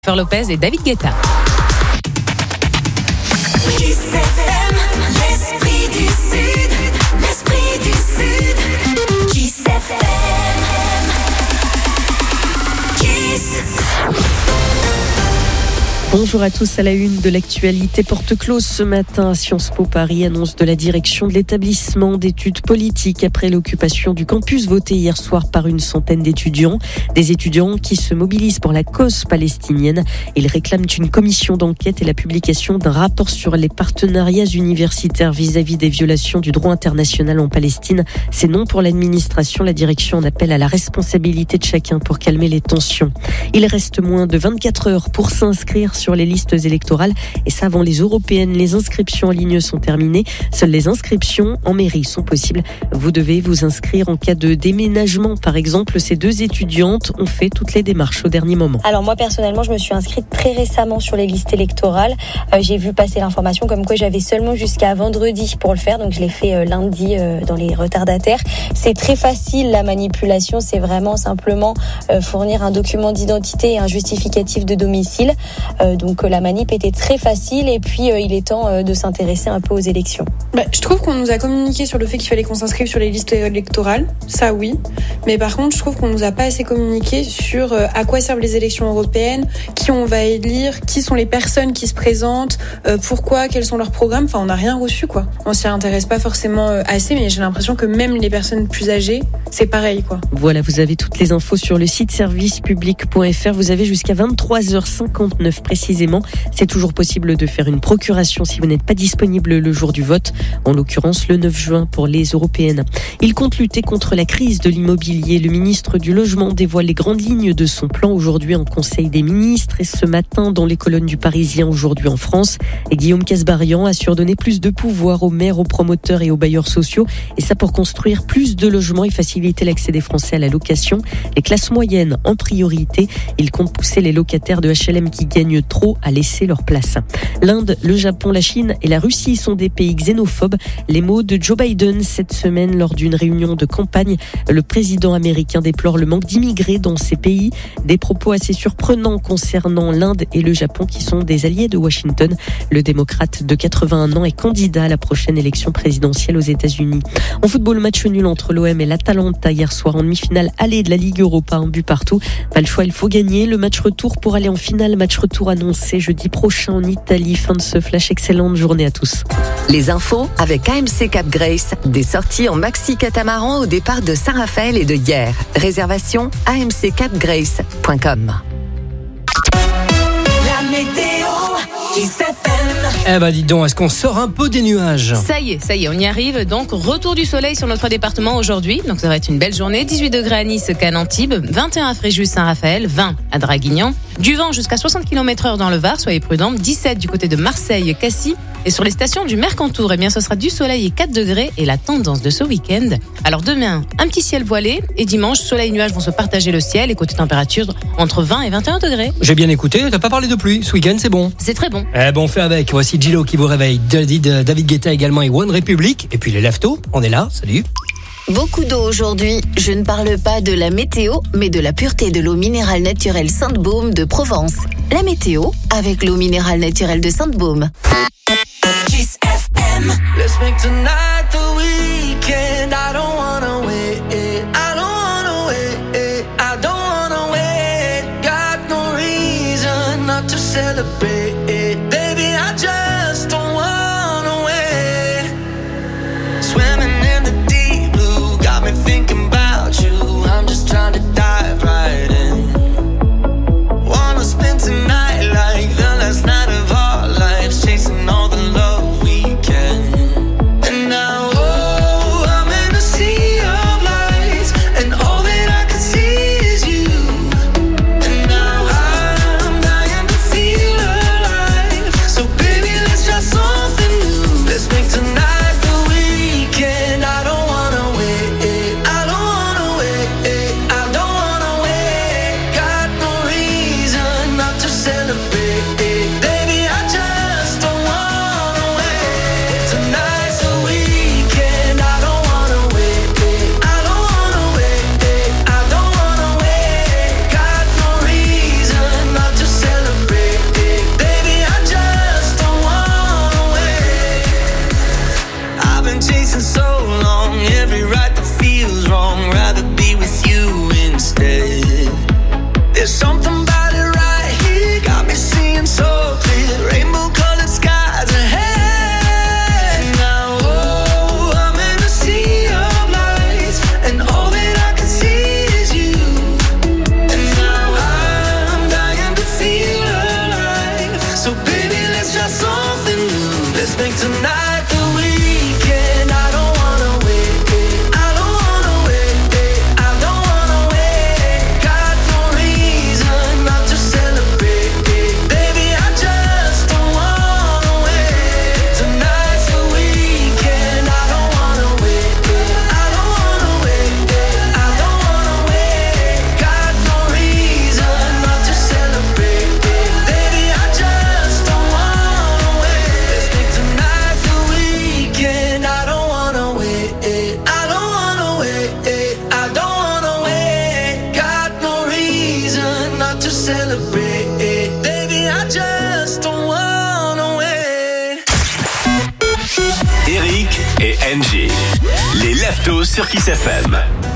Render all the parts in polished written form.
Jennifer Lopez et David Guetta. L'esprit du Sud, l'esprit du Sud. Kiss FM. Kiss. Bonjour à tous. À la une de l'actualité, porte close ce matin. Sciences Po Paris annonce de la direction de l'établissement d'études politiques après l'occupation du campus voté hier soir par une centaine d'étudiants. Des étudiants qui se mobilisent pour la cause palestinienne. Ils réclament une commission d'enquête et la publication d'un rapport sur les partenariats universitaires vis-à-vis des violations du droit international en Palestine. C'est non pour l'administration. La direction en appelle à la responsabilité de chacun pour calmer les tensions. Il reste moins de 24 heures pour s'inscrire sur les listes électorales et ça avant les européennes. Les inscriptions en ligne sont terminées. Seules les inscriptions en mairie sont possibles. Vous devez vous inscrire en cas de déménagement. Par exemple, ces deux étudiantes ont fait toutes les démarches au dernier moment. Alors moi personnellement, je me suis inscrite très récemment sur les listes électorales. J'ai vu passer l'information comme quoi j'avais seulement jusqu'à vendredi pour le faire. Donc je l'ai fait lundi dans les retardataires. C'est très facile la manipulation. C'est vraiment simplement fournir un document d'identité et un justificatif de domicile. Donc la manip était très facile et puis il est temps de s'intéresser un peu aux élections. Je trouve qu'on nous a communiqué sur le fait qu'il fallait qu'on s'inscrive sur les listes électorales, ça oui. Mais par contre, je trouve qu'on nous a pas assez communiqué sur à quoi servent les élections européennes, qui on va élire, qui sont les personnes qui se présentent, pourquoi, quels sont leurs programmes. Enfin, on n'a rien reçu quoi. On s'y intéresse pas forcément assez, mais j'ai l'impression que même les personnes plus âgées, c'est pareil quoi. Voilà, vous avez toutes les infos sur le site servicepublic.fr. Vous avez jusqu'à 23h59 précisément. C'est toujours possible de faire une procuration si vous n'êtes pas disponible le jour du vote, en l'occurrence le 9 juin pour les européennes. Il compte lutter contre la crise de l'immobilier. Le ministre du Logement dévoile les grandes lignes de son plan aujourd'hui en Conseil des ministres et ce matin dans les colonnes du Parisien aujourd'hui en France. Et Guillaume Kasbarian assure donner plus de pouvoir aux maires, aux promoteurs et aux bailleurs sociaux. Et ça pour construire plus de logements et faciliter l'accès des Français à la location. Les classes moyennes en priorité. Il compte pousser les locataires de HLM qui gagnent trop à laisser leur place. L'Inde, le Japon, la Chine et la Russie sont des pays xénophobes. Les mots de Joe Biden cette semaine lors d'une réunion de campagne. Le président américain déplore le manque d'immigrés dans ces pays. Des propos assez surprenants concernant l'Inde et le Japon qui sont des alliés de Washington. Le démocrate de 81 ans est candidat à la prochaine élection présidentielle aux États-Unis. En football, match nul entre l'OM et l'Atalanta hier soir en demi-finale aller de la Ligue Europa, un but partout. Pas le choix, il faut gagner. Le match retour pour aller en finale. Match retour annoncé jeudi prochain en Italie. Fin de ce flash. Excellente journée à tous. Les infos avec AMC Cap Grace. Des sorties en maxi catamaran au départ de Saint-Raphaël et de Hyères. Réservation amccaprace.com. La météo, Kiss FM. Dis donc, est-ce qu'on sort un peu des nuages ? Ça y est, on y arrive. Donc, retour du soleil sur notre département aujourd'hui. Donc, ça va être une belle journée. 18 degrés à Nice, Cannes, Antibes. 21 à Fréjus, Saint-Raphaël. 20 à Draguignan. Du vent jusqu'à 60 km/h dans le Var, soyez prudents. 17 du côté de Marseille, Cassis. Et sur les stations du Mercantour, ce sera du soleil et 4 degrés et la tendance de ce week-end. Alors demain, un petit ciel voilé et dimanche, soleil et nuages vont se partager le ciel et côté température entre 20 et 21 degrés. J'ai bien écouté, t'as pas parlé de pluie. Ce week-end, c'est bon. C'est très bon. On fait avec. Voici Gillo qui vous réveille. David Guetta également et One Republic. Et puis les leftos, on est là. Salut. Beaucoup d'eau aujourd'hui. Je ne parle pas de la météo, mais de la pureté de l'eau minérale naturelle Sainte-Baume de Provence. La météo avec l'eau minérale naturelle de Sainte-Baume. Kiss FM. Let's make tonight the weekend. I don't wanna wait. I don't wanna wait. I don't wanna wait. Got no reason not to celebrate. Baby, I just don't wanna wait. Swimming in the deep blue got me thinking about you. I'm just trying to dive right in. Wanna spend tonight like the last night of our lives, chasing all the love we can. And now, oh, I'm in a sea of lights, and all that I can see is you. And now I'm dying to feel alive. et Angie. Les Leftos sur Kiss FM.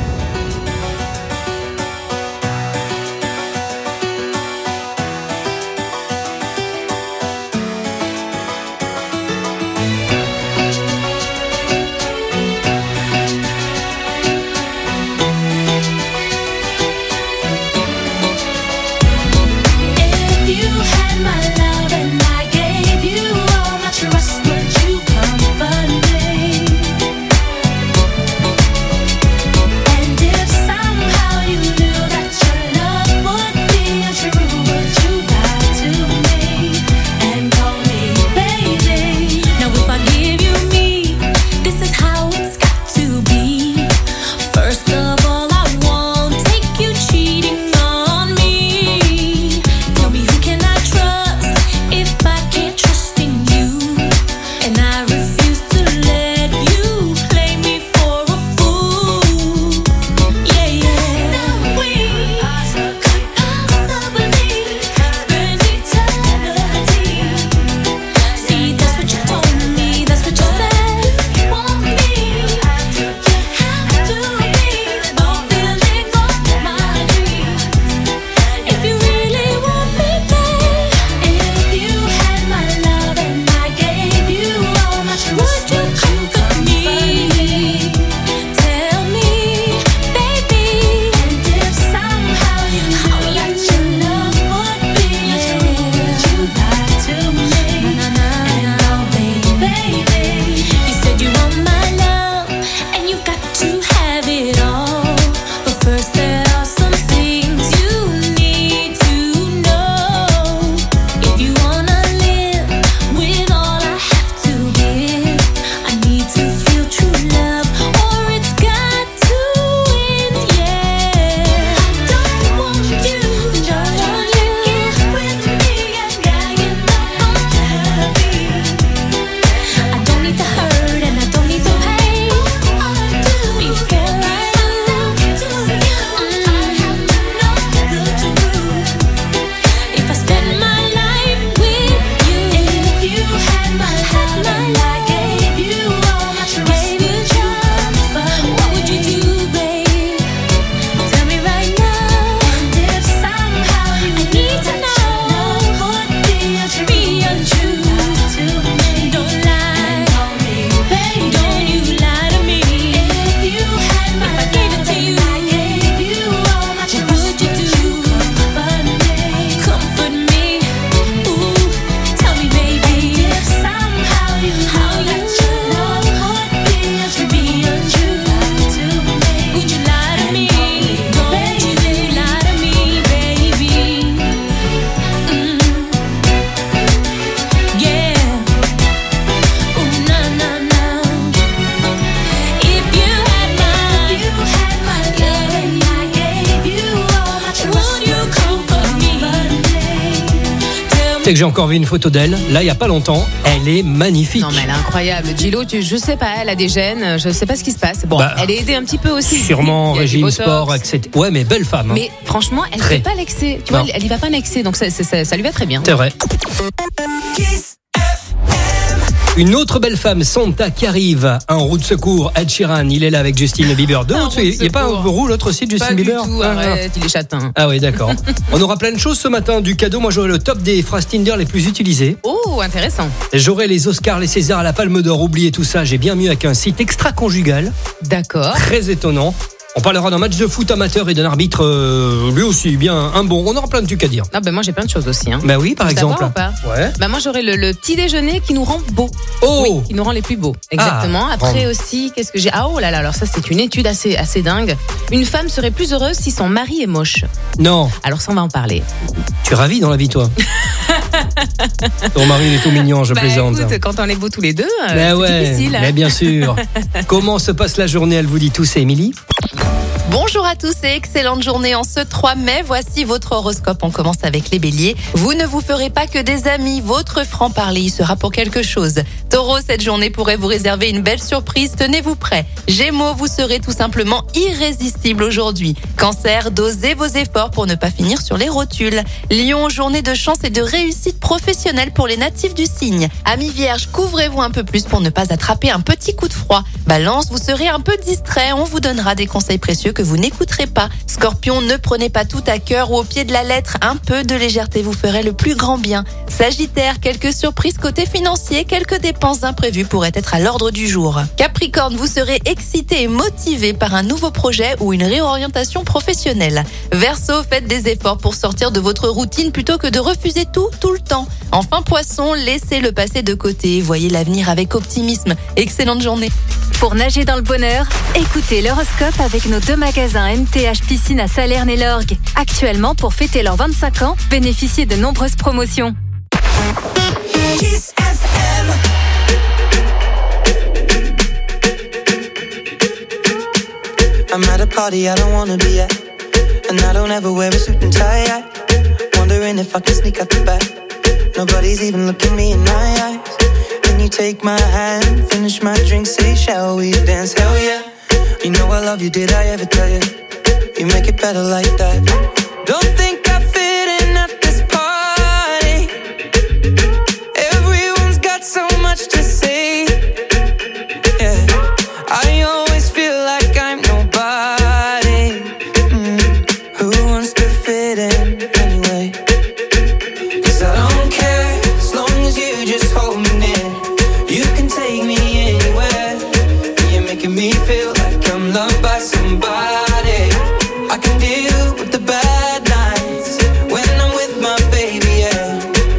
C'est que j'ai encore vu une photo d'elle, là il n'y a pas longtemps, elle est magnifique. Non mais elle est incroyable, Gillo, je sais pas, elle a des gènes, je sais pas ce qui se passe. Bon, elle est aidée un petit peu aussi. Sûrement, régime, sport, etc. Ouais mais belle femme. Mais franchement, elle ne fait pas l'excès, tu vois, elle y va pas en excès, donc ça lui va très bien. C'est vrai. Une autre belle femme, Santa, qui arrive. Un roue de secours, Ed Sheeran, il est là avec Justin Bieber. Il n'y a pas un roue l'autre aussi de Justin Bieber? Pas du tout, arrête, il est châtain. Ah oui, d'accord. On aura plein de choses ce matin, du cadeau. Moi, j'aurai le top des phrases Tinder les plus utilisées. Oh, intéressant. J'aurai les Oscars, les Césars, la Palme d'Or, oubliez tout ça. J'ai bien mieux avec un site extra-conjugal. D'accord. Très étonnant. On parlera d'un match de foot amateur et d'un arbitre, lui aussi, bien un bon. On aura plein de trucs à dire. Ah ben moi j'ai plein de choses aussi. Hein. Bah oui, par exemple. Ou pas ouais. Bah moi j'aurai le petit déjeuner qui nous rend beaux. Oh. Oui, qui nous rend les plus beaux. Exactement. Après aussi, qu'est-ce que j'ai? Ah oh là là, alors ça c'est une étude assez dingue. Une femme serait plus heureuse si son mari est moche. Non. Alors ça on va en parler. Tu es ravie dans la vie toi. Ton mari il est tout mignon, je plaisante. Écoute, quand on est beaux tous les deux, c'est difficile. Mais bien sûr. Comment se passe la journée? Elle vous dit tout, c'est Émilie. Bonjour à tous et excellente journée en ce 3 mai. Voici votre horoscope. On commence avec les béliers. Vous ne vous ferez pas que des amis. Votre franc-parler y sera pour quelque chose. Taureau, cette journée pourrait vous réserver une belle surprise. Tenez-vous prêts. Gémeaux, vous serez tout simplement irrésistible aujourd'hui. Cancer, dosez vos efforts pour ne pas finir sur les rotules. Lion, journée de chance et de réussite professionnelle pour les natifs du signe. Amis vierges, couvrez-vous un peu plus pour ne pas attraper un petit coup de froid. Balance, vous serez un peu distrait. On vous donnera des conseils précieux que vous n'écouterez pas. Scorpion, ne prenez pas tout à cœur ou au pied de la lettre. Un peu de légèreté vous ferait le plus grand bien. Sagittaire, quelques surprises côté financier, quelques dépenses imprévues pourraient être à l'ordre du jour. Capricorne, vous serez excité et motivé par un nouveau projet ou une réorientation professionnelle. Verseau, faites des efforts pour sortir de votre routine plutôt que de refuser tout le temps. Enfin Poisson, laissez le passé de côté, voyez l'avenir avec optimisme. Excellente journée. Pour nager dans le bonheur, écoutez l'horoscope avec nos 2 magasins MTH Piscine à Salerne et l'Orgue. Actuellement, pour fêter leurs 25 ans, bénéficiez de nombreuses promotions. Kiss FM. I'm at a party I don't wanna be at, and I don't ever wear a suit and tie. Wondering if I can sneak out the back. Nobody's even looking me in my eyes. When you take my hand, finish my drink, say shall we dance? Hell yeah. You know I love you, did I ever tell you? You make it better like that. Don't think I fit in at this party. Everyone's got so much to say. Yeah, I always feel like I'm nobody. Who wants to fit in anyway? 'Cause I don't care, as long as you just hold me near. You can take me anywhere. You're making me feel like I'm loved by somebody. I can deal with the bad nights when I'm with my baby, yeah.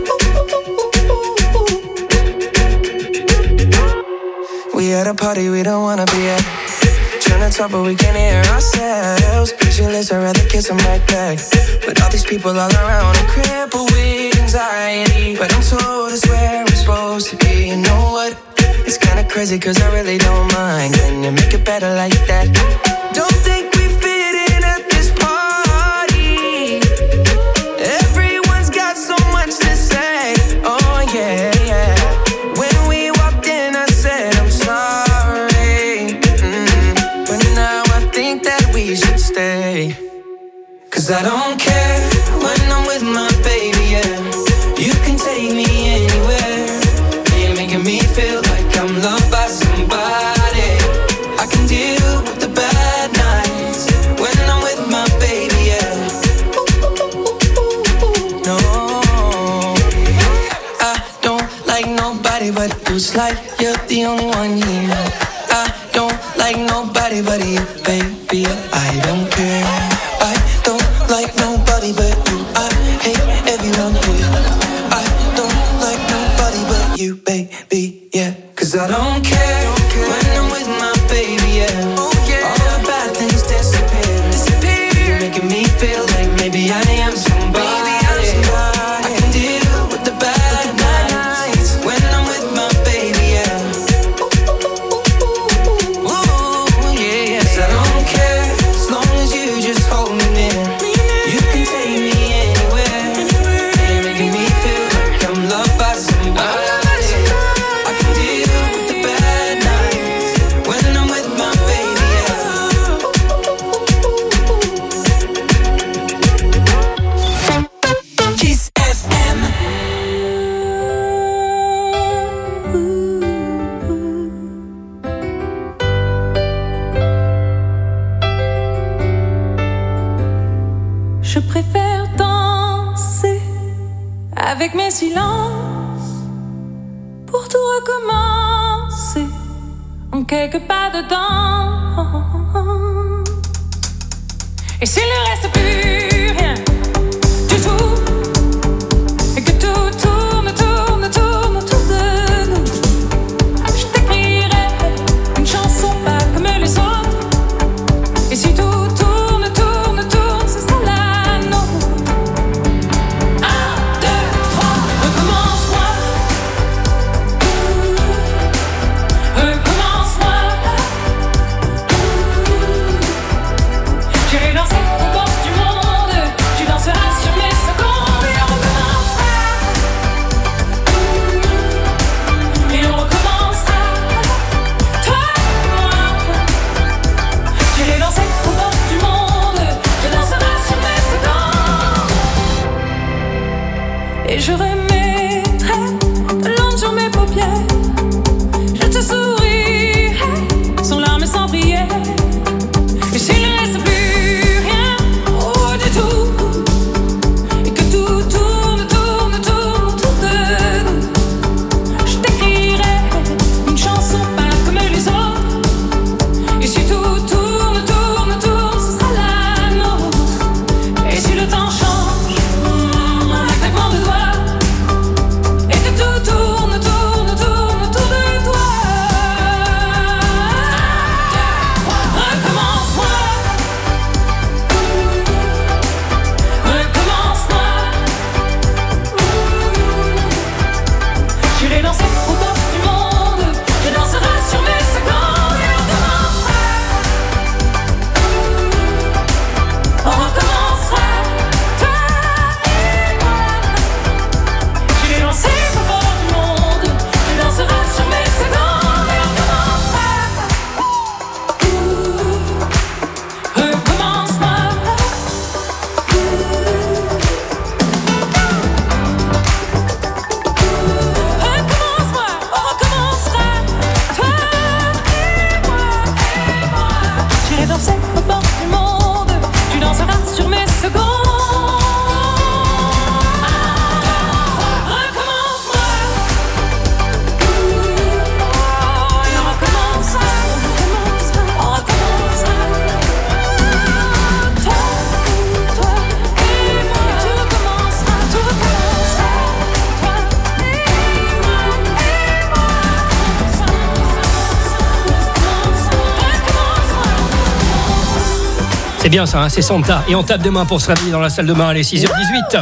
We at a party we don't wanna be at. Trying to talk but we can't hear ourselves. Pictureless, I'd rather kiss them right back. But all these people all around, I'm crippled with anxiety. But I'm told it's where I'm supposed to be. You know what? It's kinda crazy 'cause I really don't mind. Can you make it better like that? Don't think we fit in at this party. Everyone's got so much to say. Oh yeah, yeah. When we walked in I said I'm sorry. But now I think that we should stay. 'Cause I don't care when I'm with my baby, yeah. You can take me anywhere. You're making me feel like I'm loved by somebody. I can deal with the bad nights when I'm with my baby, yeah. No, I don't like nobody but you. It's like you're the only one here. I don't like nobody but you, baby. I don't care. I don't like nobody but you. I hate everyone here. I don't like nobody but you, baby, yeah. 'Cause I don't care when I'm with my baby, yeah. All the bad things disappear. You're making me feel like maybe I am somebody. I can deal with the bad nights when I'm with my baby, yeah. Ooh, yeah. 'Cause I don't care as long as you just hold me near. You can take me anywhere. You're making me feel like I'm loved by somebody. I can deal with the bad nights when I'm with my baby, yeah. Kiss FM. Je préfère danser avec mes silences pour tout recommencer en quelque pas dedans. Et s'il ne reste plus rien du tout, et que tout tourne autour de nous, je t'écrirai une chanson pas comme les autres. Et si tout tourne, ce sera la nôtre. 1, 2, 3, recommence-moi. Recommence-moi. J'irai danser aux portes du monde. Et je remettrai de l'encre sur mes paupières. Je te sourirai sans larmes et sans prière. Et s'il ne reste plus rien, oh du tout, et que tout tourne autour de nous, je t'écrirai une chanson pas comme les autres. Et si tout tourne, ce sera la nôtre. Et si le temps change, un claquement de doigts, et que tout tourne autour de toi. Recommence-moi, recommence-moi. J'irai danser au bord du monde, je danserai sur mes secondes et on recommencera. On recommencera, toi et moi. J'irai danser au bord du monde, je danserai sur mes secondes et on recommencera. Recommence-moi. Recommence-moi, on recommencera, toi et moi. J'irai danser au bord du monde, tu danseras sur mes secondes. Recommence-moi. Et on recommencera, on recommencera. Toi et moi, tout recommencera, toi et moi, C'est bien ça, hein, c'est Santa. Et on tape des mains pour se réveiller dans la salle de bain. Allez, 6h18.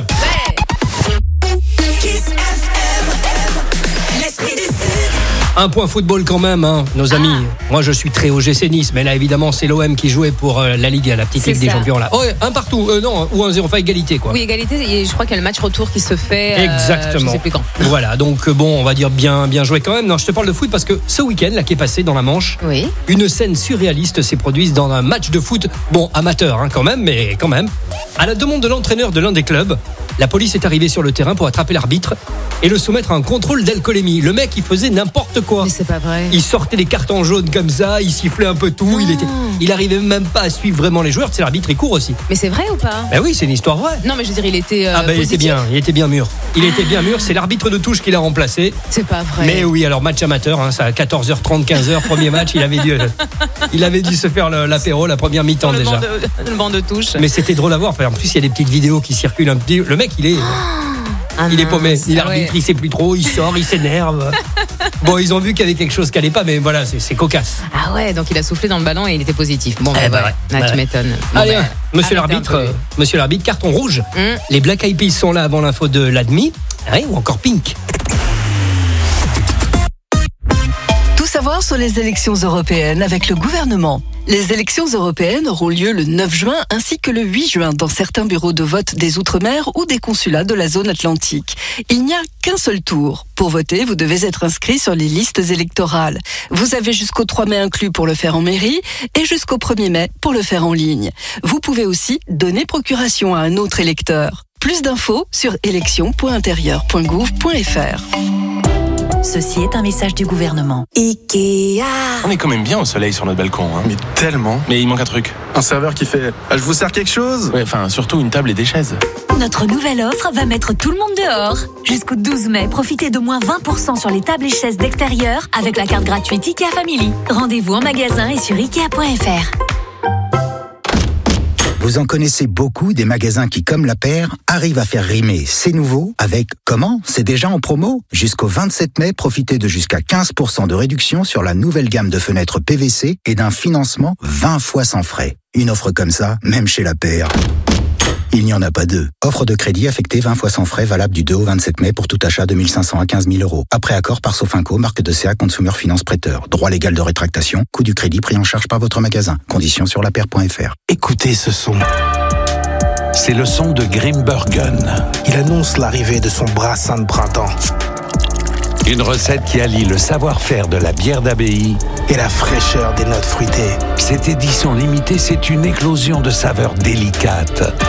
Kiss FM, l'esprit du Sud. Un point football quand même, hein, nos amis. Moi, je suis très OGC Nice, mais là, évidemment, c'est l'OM qui jouait pour la Ligue, la petite C'est Ligue des ça. Champions là. Oh, un partout, non, ou 1-0, enfin égalité quoi. Oui, égalité, et je crois qu'il y a le match retour qui se fait. Exactement. Je sais plus quand. Voilà, donc bon, on va dire bien joué quand même. Non, je te parle de foot parce que ce week-end là qui est passé dans la Manche, Oui. une scène surréaliste s'est produite dans un match de foot, bon amateur hein, quand même, mais quand même. À la demande de l'entraîneur de l'un des clubs, la police est arrivée sur le terrain pour attraper l'arbitre et le soumettre à un contrôle d'alcoolémie. Le mec, il faisait n'importe quoi. Mais c'est pas vrai. Il sortait les cartons jaunes comme ça, il sifflait un peu tout. Il arrivait même pas à suivre vraiment les joueurs. C'est l'arbitre, il court aussi. Mais c'est vrai ou pas? Ben oui, c'est une histoire vraie. Non, mais je veux dire, il était. Ah ben il était positif. bien mûr. Il était bien mûr. C'est l'arbitre de touche qui l'a remplacé. C'est pas vrai. Mais oui, alors match amateur, hein, ça à 14h30, 15h, premier match, il avait dû se faire l'apéro, la première mi-temps le déjà. le banc de touche. Mais c'était drôle à voir. En plus, il y a des petites vidéos qui circulent un petit. Le mec, il est paumé. Il arbitre, il sait plus trop, il sort, il s'énerve. Bon, ils ont vu qu'il y avait quelque chose qui allait pas, mais voilà, c'est cocasse. Ah ouais, donc il a soufflé dans le ballon et il était positif. Bon, Eh bah, ben ouais. ouais. Là, tu Ouais. m'étonnes. Bon, Allez, bah, monsieur arrêtez un peu. l'arbitre, carton rouge. Les Black Eyed Peas sont là avant l'info de l'admi, ou encore Pink. Tout savoir sur les élections européennes avec le gouvernement. Les élections européennes auront lieu le 9 juin ainsi que le 8 juin dans certains bureaux de vote des Outre-mer ou des consulats de la zone atlantique. Il n'y a qu'un seul tour. Pour voter, vous devez être inscrit sur les listes électorales. Vous avez jusqu'au 3 mai inclus pour le faire en mairie et jusqu'au 1er mai pour le faire en ligne. Vous pouvez aussi donner procuration à un autre électeur. Plus d'infos sur élections.intérieur.gouv.fr. Ceci est un message du gouvernement. Ikea. On est quand même bien au soleil sur notre balcon. Hein. Mais tellement. Mais il manque un truc. Un serveur qui fait « Je vous sers quelque chose ?» Ouais, enfin, surtout une table et des chaises. Notre nouvelle offre va mettre tout le monde dehors. Jusqu'au 12 mai, profitez de moins 20% sur les tables et chaises d'extérieur avec la carte gratuite Ikea Family. Rendez-vous en magasin et sur Ikea.fr. Vous en connaissez beaucoup des magasins qui, comme La Paire, arrivent à faire rimer c'est nouveau avec comment c'est déjà en promo. Jusqu'au 27 mai, profitez de jusqu'à 15% de réduction sur la nouvelle gamme de fenêtres PVC et d'un financement 20 fois sans frais. Une offre comme ça, même chez La Paire, il n'y en a pas deux. Offre de crédit affectée 20 fois sans frais, valable du 2 au 27 mai pour tout achat de 1 500 à 15 000 euros. Après accord par Sofinco, marque de CA Consumer Finance Prêteur. Droit légal de rétractation, coût du crédit pris en charge par votre magasin. Conditions sur lapaire.fr. Écoutez ce son. C'est le son de Grimbergen. Il annonce l'arrivée de son brassin de printemps. Une recette qui allie le savoir-faire de la bière d'abbaye et la fraîcheur des notes fruitées. Cette édition limitée, c'est une éclosion de saveurs délicates.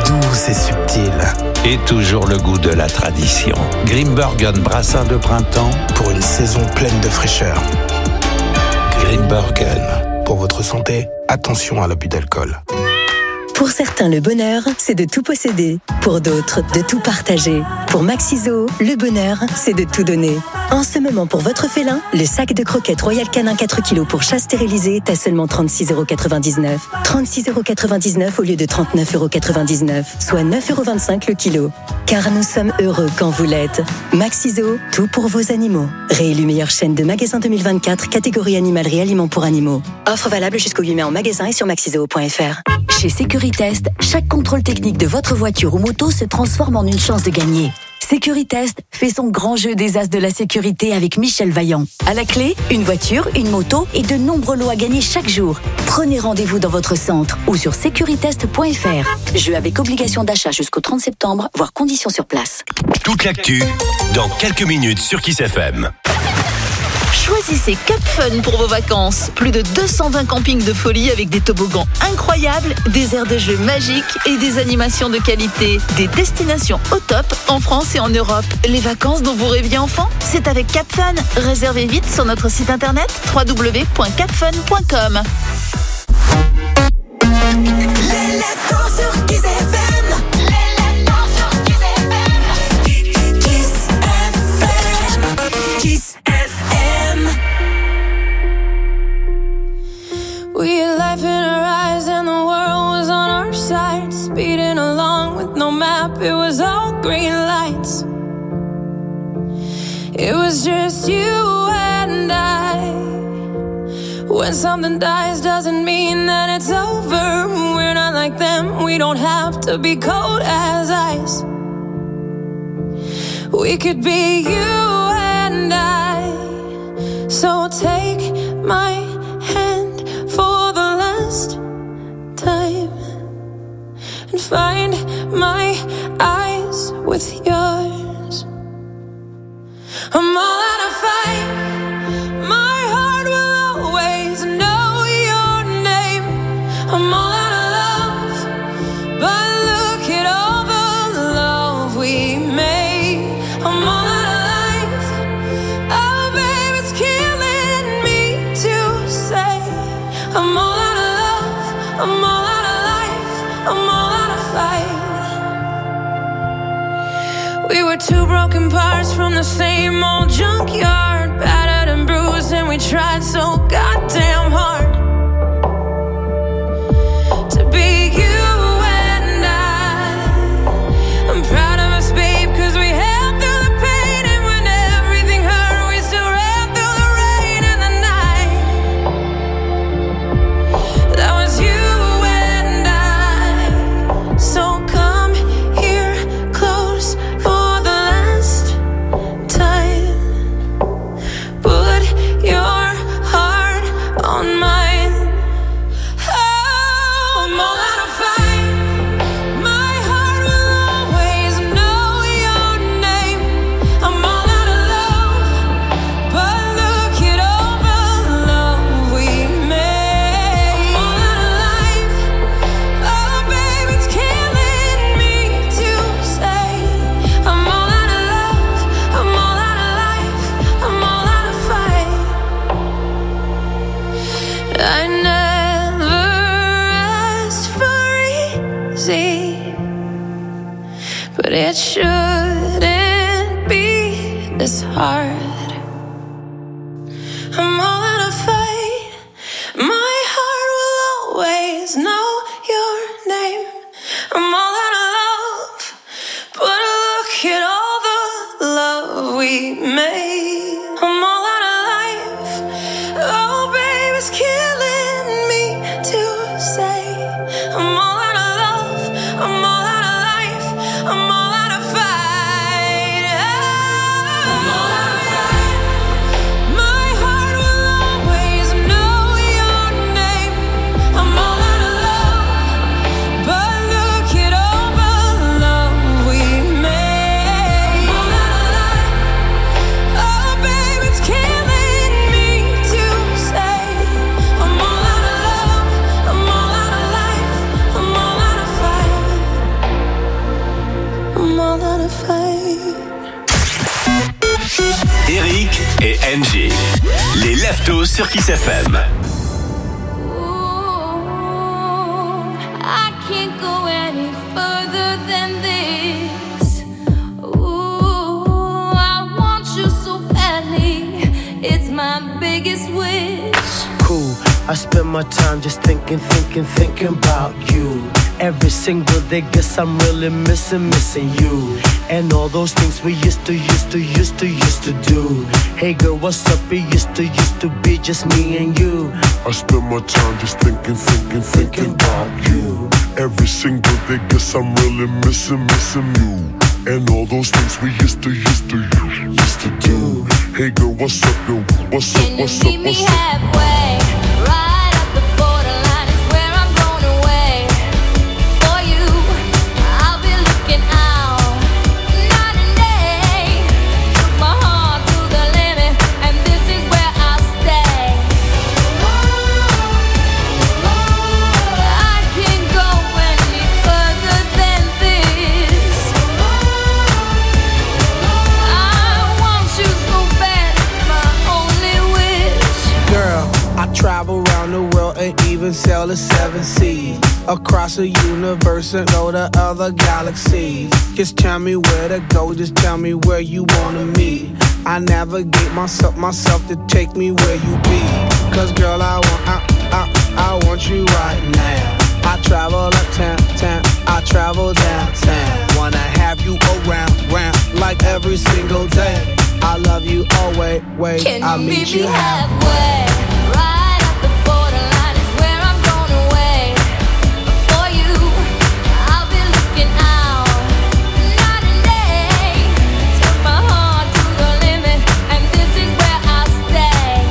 douce et subtile. Et toujours le goût de la tradition. Grimbergen brassin de printemps. Pour une saison pleine de fraîcheur. Grimbergen. Pour votre santé, attention à l'abus d'alcool. Pour certains, le bonheur, c'est de tout posséder. Pour d'autres, de tout partager. Pour Maxiso, le bonheur, c'est de tout donner. En ce moment, pour votre félin, le sac de croquettes Royal Canin 4 kg pour chat stérilisé est à seulement 36,99 €. 36,99 € au lieu de 39,99 €, soit 9,25 € le kilo. Car nous sommes heureux quand vous l'êtes. Maxiso, tout pour vos animaux. Réélu meilleure chaîne de magasins 2024, catégorie animalerie aliments pour animaux. Offre valable jusqu'au 8 mai en magasin et sur maxiso.fr. Chez Sécuritest, chaque contrôle technique de votre voiture ou moto se transforme en une chance de gagner. Sécuritest fait son grand jeu des as de la sécurité avec Michel Vaillant. À la clé, une voiture, une moto et de nombreux lots à gagner chaque jour. Prenez rendez-vous dans votre centre ou sur securitest.fr. Jeu avec obligation d'achat jusqu'au 30 septembre, voire conditions sur place. Toute l'actu, dans quelques minutes sur Kiss FM. Choisissez Cap Fun pour vos vacances. Plus de 220 campings de folie avec des toboggans incroyables, des aires de jeu magiques et des animations de qualité. Des destinations au top en France et en Europe. Les vacances dont vous rêviez enfant, c'est avec Cap Fun. Réservez vite sur notre site internet www.capfun.com. Les leftos sur Kiss FM. Kiss FM. Kiss FM. We had life in our eyes and the world was on our side. Speeding along with no map, it was all green lights. It was just you and I. When something dies doesn't mean that it's over. We're not like them, we don't have to be cold as ice. We could be you and I. So take my hand for the last time and find my eyes with yours. I'm all out of fight. My heart will always know your name. I'm all out of love, but look at all the love we made. I'm all out of life. Oh, babe, it's killing me to say I'm all out of love. I'm all out of life. I'm all out of fight. We were two broken parts from the same old junkyard, battered and bruised, and we tried so goddamn hard to be you and I'm proud of us, babe, 'cause we held through the pain, and when everything hurt, we still ran through the rain and the night. That was you and I. So come here close for the last time. Put your heart on mine. Oh, I'm all out of fight. My heart will always know your name. I'm all out of love, but look at all the love we made. I'm all out of life. Oh, babe, it's killing me to say I'm all out of love. I'm all out of life. I'm all out of fight. I never asked for easy, but it shouldn't be this hard. I'm all out of fight. My heart will always know your name. I'm all out of love, but look at all the love we made. I'm all out of life. Oh, babe, it's killing me to say I'm all out of love. I'm all out of life. I'm all out of fight. I'm all out of fight. My heart will always know your name. I'm all out of love, but look at all leftos sur Kiss FM. I can't go any further than this. Ooh, I want you so badly. It's my biggest wish. Cool. I spend my time just thinking about you. Every single day, guess I'm really missing you. And all those things we used to do. Hey girl, what's up? It used to be just me and you. I spend my time just thinking about you. Every single day, guess I'm really missing you. And all those things we used to do. Hey girl, what's up, girl? What's up, what's up, Meet me halfway, right at the borderline is where I'm going away. For you, I'll be looking out night and day. Took my heart to the limit, and this is where I'll stay. I can't go any further than this. I want you so bad, it's my only wish. Girl, I travel around the world and even sail the 7 seas. Across the universe and go to other galaxies. Just tell me where to go, just tell me where you wanna meet. I navigate myself to take me where you be. Cause girl, I want you right now. I travel uptown, I travel downtown. Wanna have you around, like every single day. I love you always, Can I'll you meet you halfway? Right at the borderline is where I'm going away. For you, I'll be looking out night and day. Took my heart to the limit, and this is where I'll stay.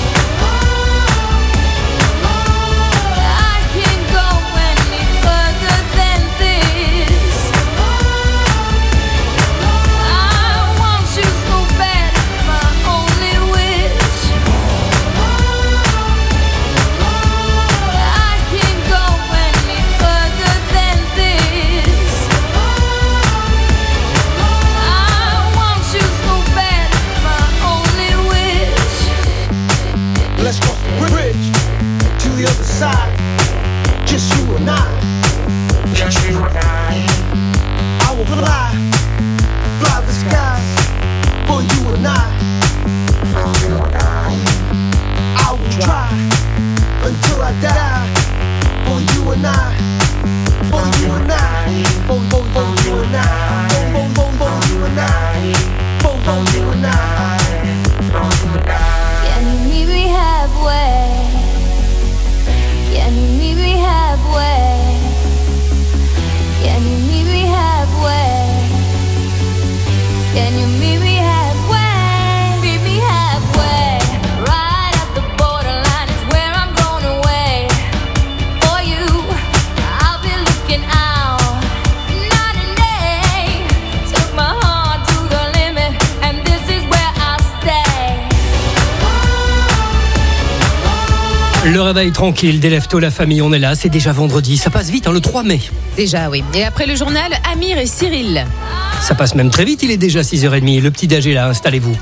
I can't go any further than this. I want you so bad, it's my only wish. I can't go any further than this. I want you so bad, it's my only wish. Let's cross the bridge to the other side. Just you and I. Just you and I will fly the skies for you and I. I will try until I die for you and I. For you and I. For you and I. For you and I. For you and I. Can you meet me halfway? Can you meet me halfway? Can you meet me halfway? Can you meet me halfway? Meet me halfway. Right at the borderline is where I'm going away. For you, I'll be looking out night and day. Took my heart to the limit, and this is where I'll stay. Le réveil tranquille des leftos, la famille, on est là, c'est déjà vendredi, ça passe vite, le 3 mai. Déjà, oui. Et après le journal, Amir et Cyril. Ça passe même très vite, il est déjà 6h30, le petit déj est là, installez-vous.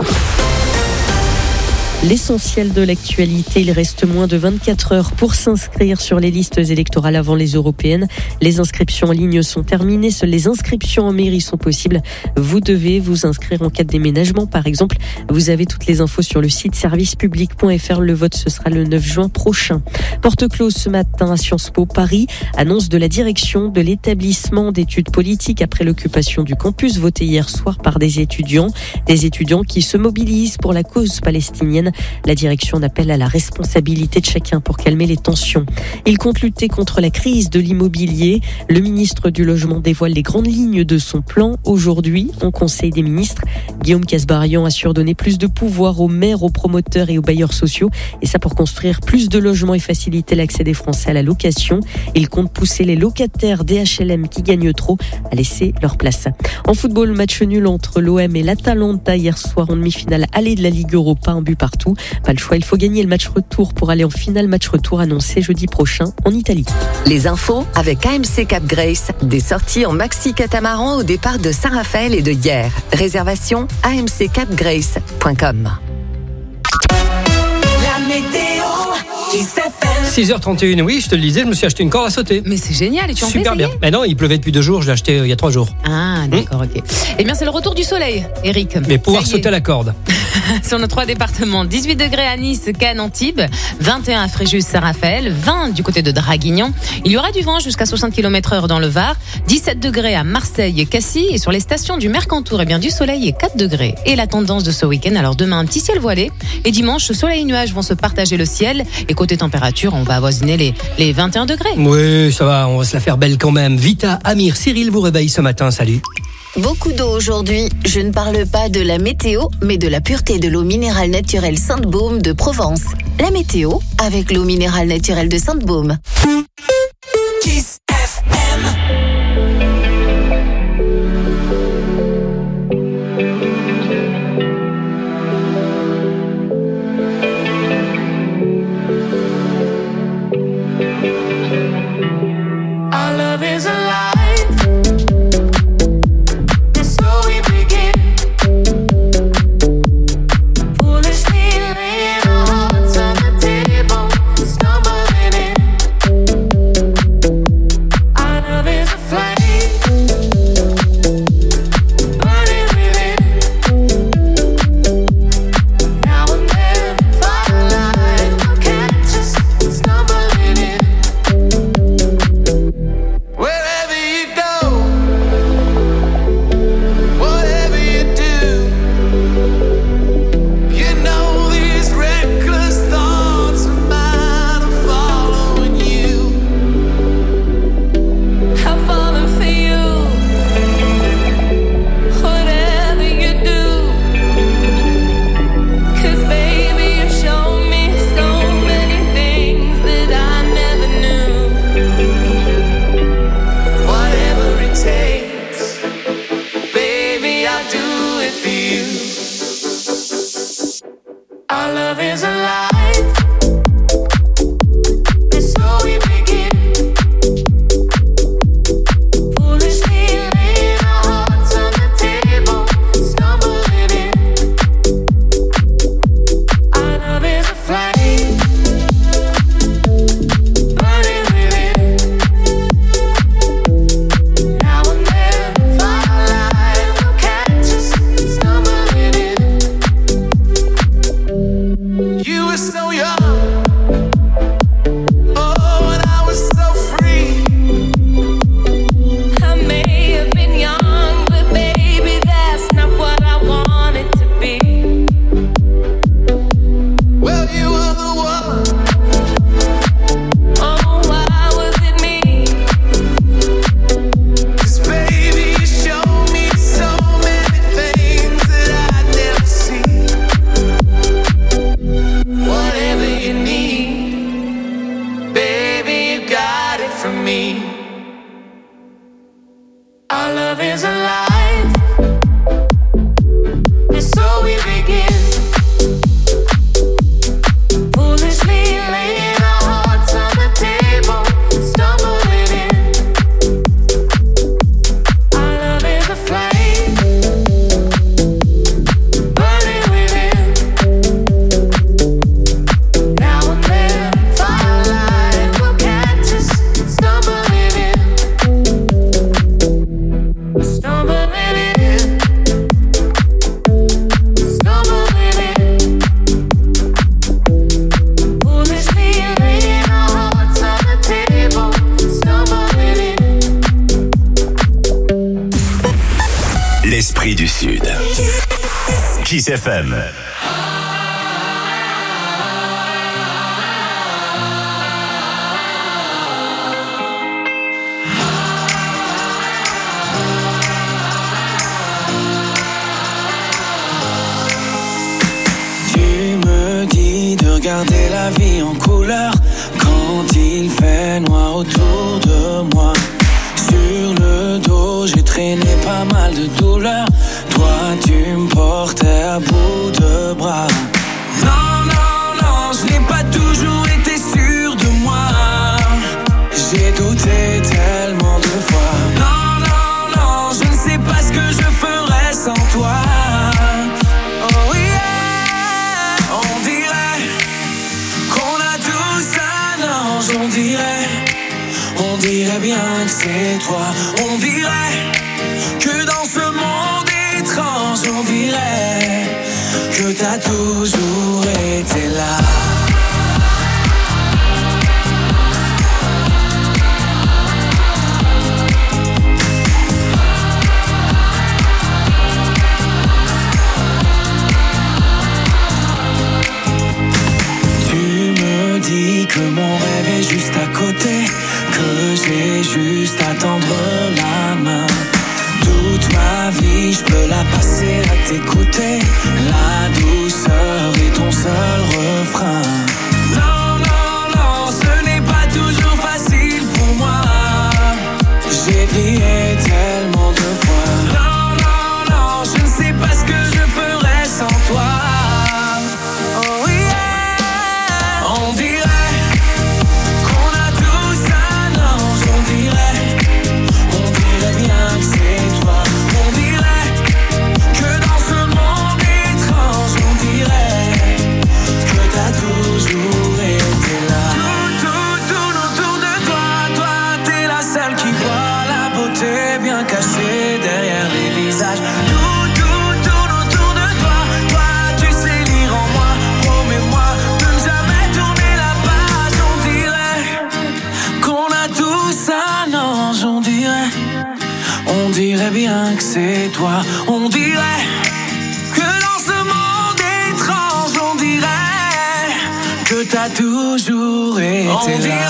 L'essentiel de l'actualité, il reste moins de 24 heures pour s'inscrire sur les listes électorales avant les européennes. Les inscriptions en ligne sont terminées, seules les inscriptions en mairie sont possibles. Vous devez vous inscrire en cas de déménagement, par exemple. Vous avez toutes les infos sur le site servicepublic.fr. Le vote, ce sera le 9 juin prochain. Porte close ce matin à Sciences Po Paris. Annonce de la direction de l'établissement d'études politiques après l'occupation du campus, votée hier soir par des étudiants qui se mobilisent pour la cause palestinienne. La direction appelle à la responsabilité de chacun pour calmer les tensions. Il compte lutter contre la crise de l'immobilier. Le ministre du Logement dévoile les grandes lignes de son plan. Aujourd'hui, au Conseil des ministres, Guillaume Kasbarian assure donner plus de pouvoir aux maires, aux promoteurs et aux bailleurs sociaux. Et ça pour construire plus de logements et faciliter l'accès des Français à la location. Il compte pousser les locataires des HLM qui gagnent trop à laisser leur place. En football, match nul entre l'OM et l'Atalanta hier soir en demi-finale aller de la Ligue Europa, un but partout. Pas le choix, il faut gagner le match retour pour aller en finale. Match retour annoncé jeudi prochain en Italie. Les infos avec AMC Cap Grace, des sorties en maxi catamaran au départ de Saint-Raphaël et de Hyères. Réservation amccapgrace.com. météo, Kiss FM. 6h31, oui, je te le disais, je me suis acheté une corde à sauter. Mais c'est génial, et tu en fais Super bien. essayer? Mais non, il pleuvait depuis 2 jours, je l'ai acheté il y a 3 jours. Ah, d'accord, ok. Eh bien, c'est le retour du soleil, Eric. Mais pouvoir Ça y est. sauter à la corde. Sur nos 3 départements, 18 degrés à Nice, Cannes, Antibes, 21 à Fréjus, Saint-Raphaël, 20 du côté de Draguignan. Il y aura du vent jusqu'à 60 km/h dans le Var, 17 degrés à Marseille et Cassis, et sur les stations du Mercantour, eh bien, du soleil et 4 degrés. Et la tendance de ce week-end, alors demain, un petit ciel voilé, et dimanche, soleil et nuages vont se partager le ciel, et côté température, on va avoisiner les 21 degrés. Oui, ça va, on va se la faire belle quand même. Vita, Amir, Cyril vous réveille ce matin, salut. Beaucoup d'eau aujourd'hui. Je ne parle pas de la météo, mais de la pureté de l'eau minérale naturelle Sainte-Baume de Provence. La météo avec l'eau minérale naturelle de Sainte-Baume. Kiss FM. Our love is alive. And so we begin. Foolishly laying our hearts on the table, stumbling in. Our love is a flame, burning within. Now and then, firelight will catch us stumbling in. Wherever you go, whatever you do, you know these reckless thoughts of mine are following you. I'm falling for you. Whatever you do, 'cause baby you show me so many things that I never knew. Whatever it takes, baby, I'll do it for you. Our love is alive, and so we begin. Foolishly laying our hearts on the table, stumbling in. Our love is a flame, burning within. Now and then, firelight will catch us stumbling in. You were so young, oh, and I was so free. I may have been young, but baby, that's not what I wanted to be. Well, you were the one. Oh, why was it me? 'Cause baby, you showed me so many things that I'd never see. Whatever you need, baby, you got it from me. Our love is alive, and so we begin. Foolishly laying our hearts on the table, stumbling in. Our love is a flame, burning within. Now and then, firelight will catch us stumbling in. Stumbling in. Stumbling in. Foolishly laying our hearts on the table, stumbling in. L'esprit du Sud. Kiss FM. Tu me dis de regarder la vie en couleur quand il fait noir autour de moi. Sur le dos, j'ai traîné pas mal de douleurs. Toi, tu me portais à bout de bras. Non, non, non, je n'ai pas toujours été sûr de moi. J'ai douté tellement de fois. Non, non, non, je ne sais pas ce que je ferais sans toi. Oh yeah, on dirait bien que c'est toi. On dirait que dans ce monde étrange, on dirait que t'as toujours été là. Que mon rêve est juste à côté, que j'ai juste à tendre la main. Toute ma vie, je peux la passer à t'écouter. La douceur est ton seul refrain. Non, non, non, ce n'est pas toujours facile pour moi. J'ai prié tellement de fois. Non, non, non, je ne sais pas ce que je ferais sans toi. Oh yeah, on dirait bien que c'est toi, on dirait que dans ce monde étrange, on dirait que t'as toujours été là.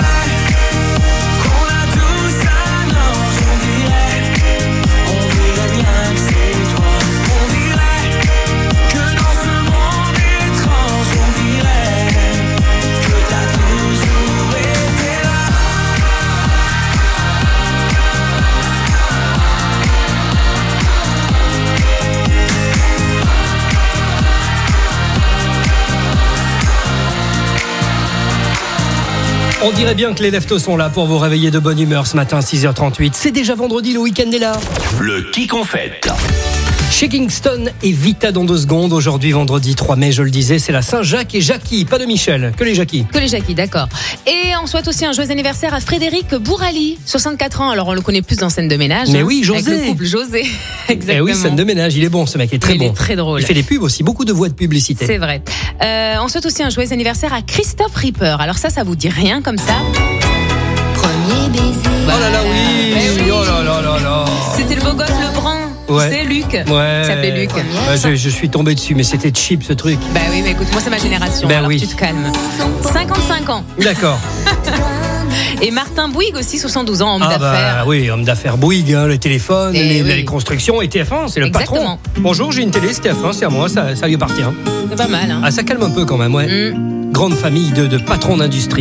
On dirait bien que les leftos sont là pour vous réveiller de bonne humeur ce matin, 6h38. C'est déjà vendredi, le week-end est là. Le kick en fête. Chez Kingston et Vita dans 2 secondes. Aujourd'hui, vendredi 3 mai, je le disais, c'est la Saint-Jacques et Jackie. Pas de Michel, que les Jackie. Que les Jackie, d'accord. Et on souhaite aussi un joyeux anniversaire à Frédéric Bourali, 64 ans. Alors on le connaît plus dans Scène de ménage. Mais oui, José. Avec le couple José. Exactement. Eh oui, Scène de ménage, il est bon, ce mec est très bon. Il est très drôle. Il fait des pubs aussi, beaucoup de voix de publicité. C'est vrai. On souhaite aussi un joyeux anniversaire à Christophe Ripper. Alors ça vous dit rien comme ça? Premier baiser. Oh là là, oui. Oui. Oh là là là là. C'était le beau gosse, le brun. Ouais. C'est Luc. Ouais. Il s'appelait Luc. Je suis tombé dessus, mais c'était cheap ce truc. Bah oui, mais écoute, moi c'est ma génération. Ben alors oui. tu te calmes. 55 ans. D'accord. Et Martin Bouygues aussi, 72 ans, homme d'affaires. Bah oui, homme d'affaires Bouygues, hein, le téléphone, Et les constructions et TF1, c'est le Exactement. patron. Bonjour, j'ai une télé, c'est TF1, c'est à moi, ça lui appartient. C'est pas mal, hein. Ah, ça calme un peu quand même, ouais. Grande famille de patrons d'industrie.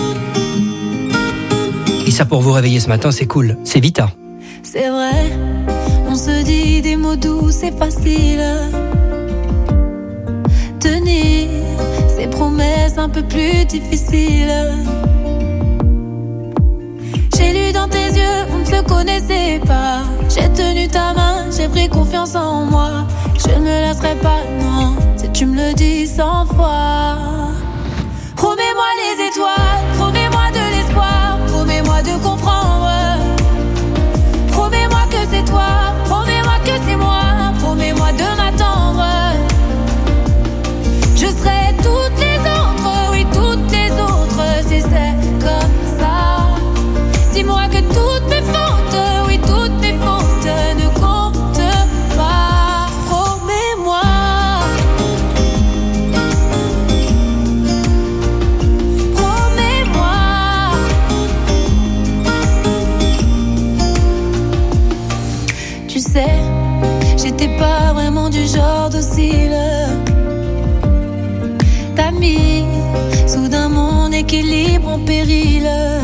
Et ça pour vous réveiller ce matin, c'est cool. C'est Vita. C'est vrai, on se dit des mots doux, c'est facile. Tenir ces promesses un peu plus difficiles. J'ai lu dans tes yeux, on ne se connaissait pas. J'ai tenu ta main, j'ai pris confiance en moi. Je ne me laisserai pas, non, si tu me le dis 100 fois. Promets-moi les étoiles, promets-moi de l'espoir, promets-moi de comprendre. Promets-moi que c'est toi, promets-moi que c'est moi, promets-moi de m'attendre. Je serai toutes les autres, oui toutes les autres, si c'est comme ça. Dis-moi que toutes mes fautes, oui toutes mes fautes ne comptent pas. Promets-moi. Promets-moi. Tu sais, j'étais pas vraiment du genre docile. T'as mis soudain mon équilibre en péril.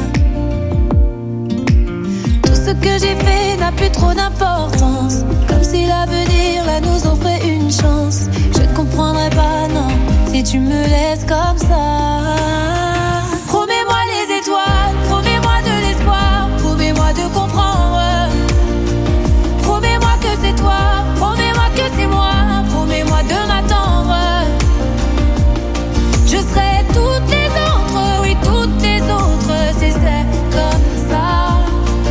Tout ce que j'ai fait n'a plus trop d'importance. Comme si l'avenir là nous offrait une chance. Je ne comprendrais pas, non, si tu me laisses comme ça. Promets-moi les étoiles, promets-moi de l'espoir, promets-moi de comprendre. Promets-moi que c'est toi, promets-moi que c'est moi, promets-moi de m'attendre. Je serai toutes les autres, oui toutes les autres, si c'est comme ça.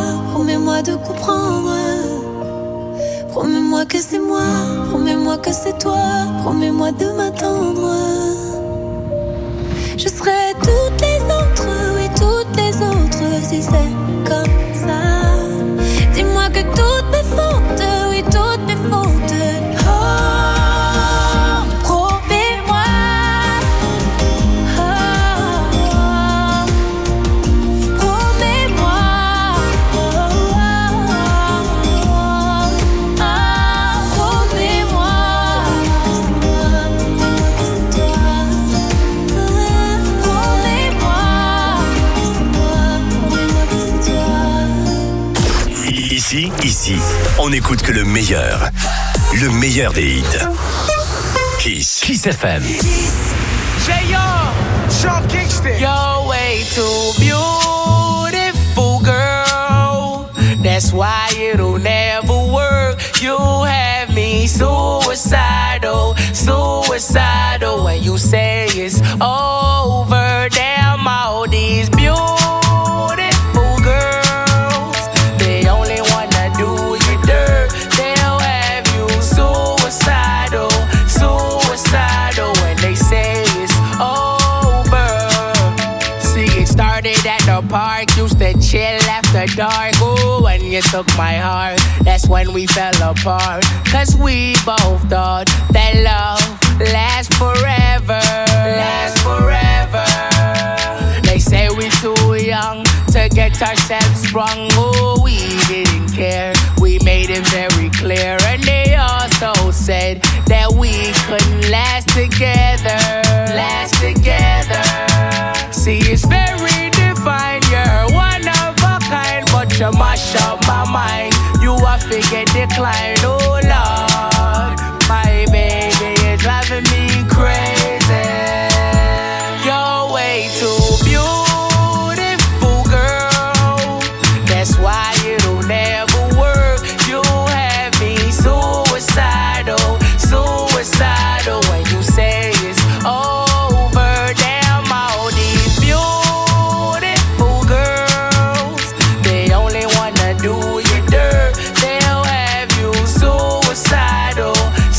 promets-moi de comprendre. Promets-moi que c'est moi, promets-moi que c'est toi, promets-moi de m'attendre. Je serai toutes les autres, oui toutes les autres, si c'est comme ça. Dis-moi que toutes mes fautes, oui toutes mes fautes. Oh, promets-moi. Oh, promets-moi. Promets-moi. C'est toi. Ici, on n'écoute que le meilleur des hits. Kiss FM. Sean Kingston. You're way too beautiful, girl. That's why it'll never work. You have me suicidal when you say it's over. Damn, all these beautiful girls, they only wanna do you dirt. They'll have you suicidal when they say it's over. See, it started at the park, used to chill after dark. Ooh, when you took my heart, that's when we fell apart. Cause we both thought that love lasts forever. They say we're too young to get ourselves sprung. Oh, we didn't care, we made it very clear. And they also said that we couldn't last together. See, it's very defined, you're one of a kind, but you mash up my mind. You a figure decline, oh Lord. My baby, you're driving me crazy. You're way too beautiful, girl. That's why it'll never work. You have me suicidal when you say it's over. Damn, all these beautiful girls, they only wanna do you dirt. They'll have you suicidal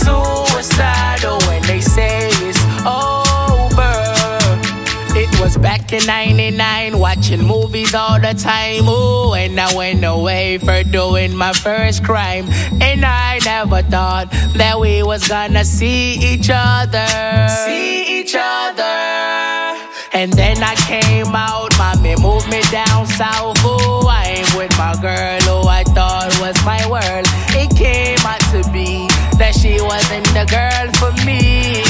when they say it's over. It was back in 99, watching movies all the time. Ooh, and I went away for doing my first crime. And I never thought that we was gonna see each other. And then I came out, mommy moved me down south. Oh, I'm with my girl, who I thought was my world. It came out to be that she wasn't the girl for me.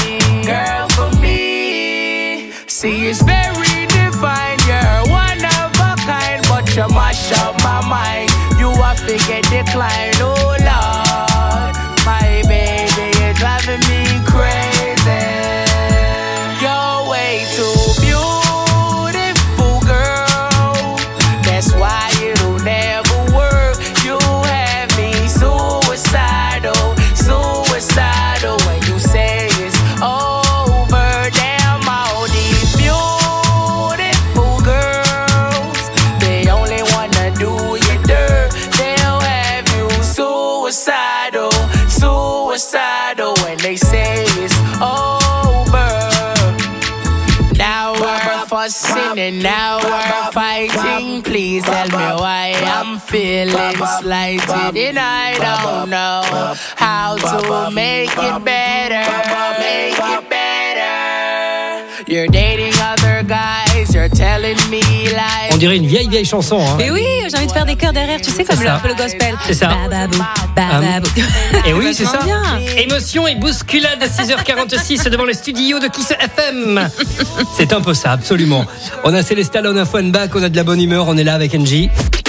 See, it's very defined, you're one of a kind, but you mash up my mind. You a figure decline, oh Lord. My baby, you're driving me crazy. You're way too beautiful, girl. That's why it'll never work. You have me suicidal when you say it's over. Damn, all these beautiful girls, they only wanna do you dirt. They'll have you suicidal when they say it's over. Now we're fussing and now we're fighting. Please tell me why I'm feeling slighted, and I don't know how to make it better. You're dating other guys, you're telling me lies. On dirait une vieille chanson. Hein. Mais oui, j'ai envie de faire des chœurs derrière, tu sais, comme un peu le gospel. C'est ça. Bababou, bababou. Et oui, c'est ça. Bien. Émotion et bousculade à 6h46 devant le studio de Kiss FM. C'est un peu ça, absolument. On a Célestal, on a Fouenbach, on a de la bonne humeur, on est là avec Angie.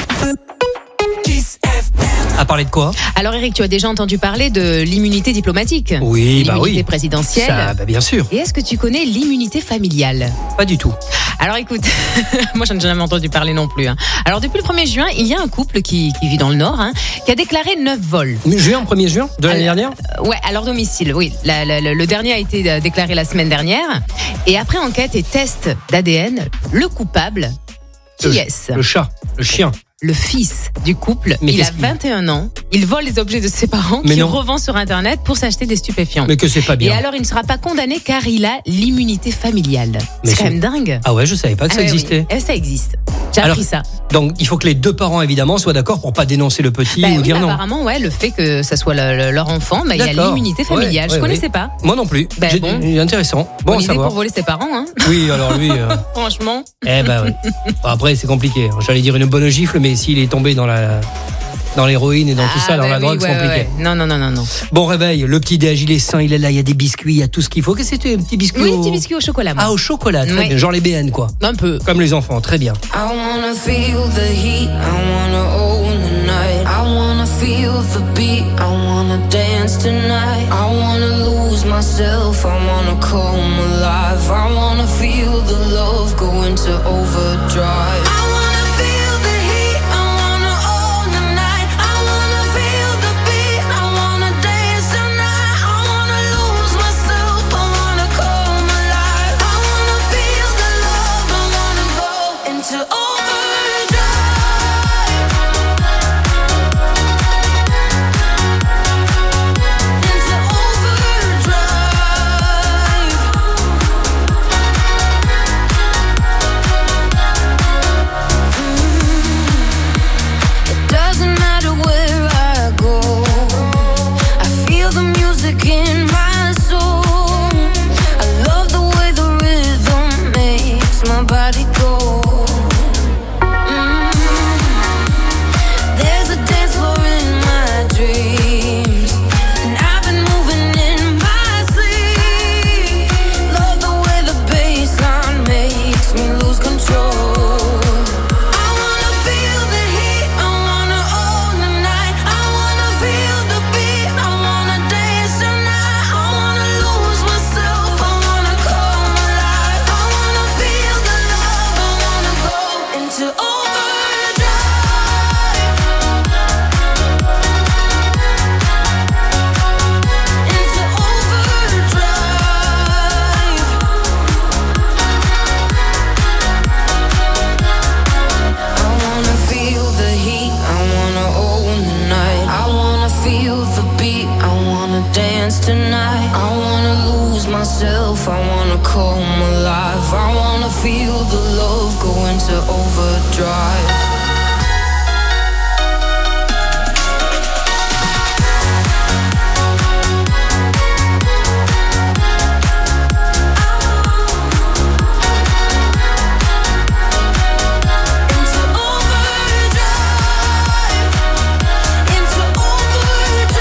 À parler de quoi ? Alors Eric, tu as déjà entendu parler de l'immunité diplomatique ? Oui, l'immunité présidentielle. Ça, bien sûr. Et est-ce que tu connais l'immunité familiale ? Pas du tout. Alors écoute, moi j'en ai jamais entendu parler non plus. Alors depuis le 1er juin, il y a un couple qui vit dans le Nord qui a déclaré 9 vols. 1er juin de l'année dernière ? Ouais, à leur domicile, oui. Le dernier a été déclaré la semaine dernière. Et après enquête et test d'ADN, le coupable, qui est-ce ? Le chat, le chien. le fils du couple. Mais il a qu'est-ce qu'il- 21 ans. Il vole les objets de ses parents Mais qui non. revend sur Internet pour s'acheter des stupéfiants. Mais que c'est pas Et bien. alors, il ne sera pas condamné car il a l'immunité familiale. Mais C'est quand même dingue. Ah ouais, je savais pas que ça Ah ouais, existait. oui. Ça existe. J'ai Alors, appris ça. Donc, il faut que les deux parents, évidemment, soient d'accord pour pas dénoncer le petit Bah ou oui, dire non. apparemment, ouais, le fait que ça soit leur enfant, bah, il y a D'accord. l'immunité familiale. Ouais, Je ouais, connaissais ouais. pas. Moi non plus. Bah bon. Intéressant. Bon Bonne à idée savoir. pour voler ses parents, hein. Oui, alors lui. Franchement. Eh ben ouais. Bon, après, c'est compliqué. J'allais dire une bonne gifle, mais s'il est tombé dans l'héroïne et dans tout ça, dans bah la oui, drogue, c'est ouais, compliqué. ouais. Non. Bon réveil, le petit déj, il est sain, il est là, il y a des biscuits, il y a tout ce qu'il faut. Qu'est-ce que c'était, un petit biscuit Oui, petit biscuit au chocolat. moi. Ah, au chocolat, très Ouais. bien. Genre les BN, quoi. Un peu. Comme les enfants, très bien. I wanna feel the heat, I wanna own the night. I wanna feel the beat, I wanna dance tonight. I wanna lose myself, I wanna come alive. I wanna feel the love go into overdrive. I wanna feel the heat, I wanna own the night. I wanna feel the beat, I wanna dance tonight. I wanna lose myself, I wanna come alive. I wanna feel the love, I wanna go into overdrive. Into overdrive. It doesn't matter where I go, I feel the music in my soul. I love the way the rhythm makes my body go. There's a dance floor in my dreams, and I've been moving in my sleep. Love the way the bassline makes me lose control. I wanna feel the heat, I wanna own the night. I wanna feel the beat, I wanna dance tonight. I wanna lose myself, I wanna come alive. I wanna feel the love, I wanna go into overdrive. Into overdrive. I wanna feel the heat, I wanna own the night. I wanna feel the beat, I wanna dance tonight. I wanna lose myself, I wanna come alive. I wanna feel the love go into overdrive.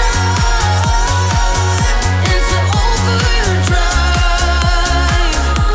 Into overdrive.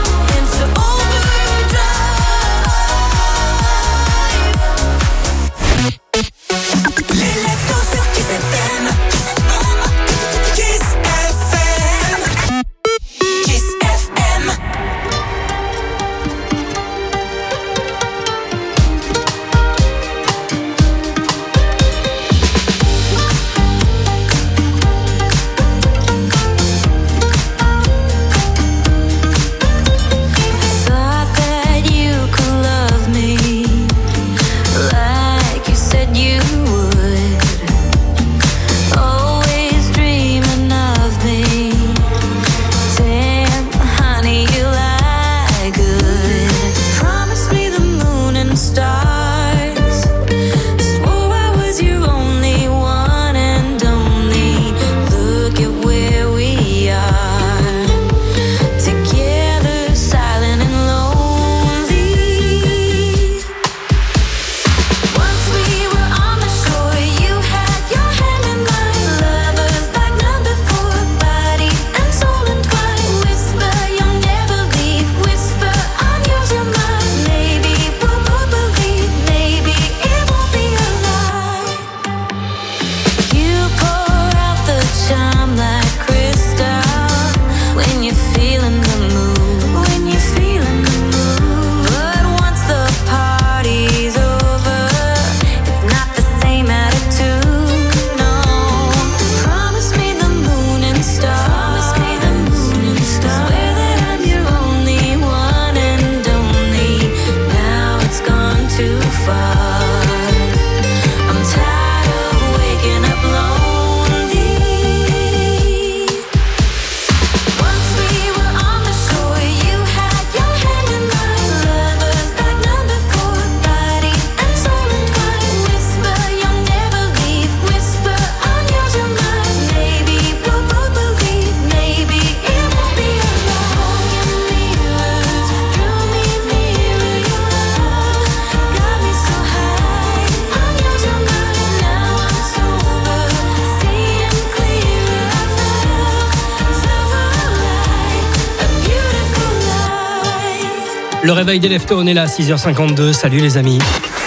Le réveil des leftos, on est là, 6h52. Salut les amis.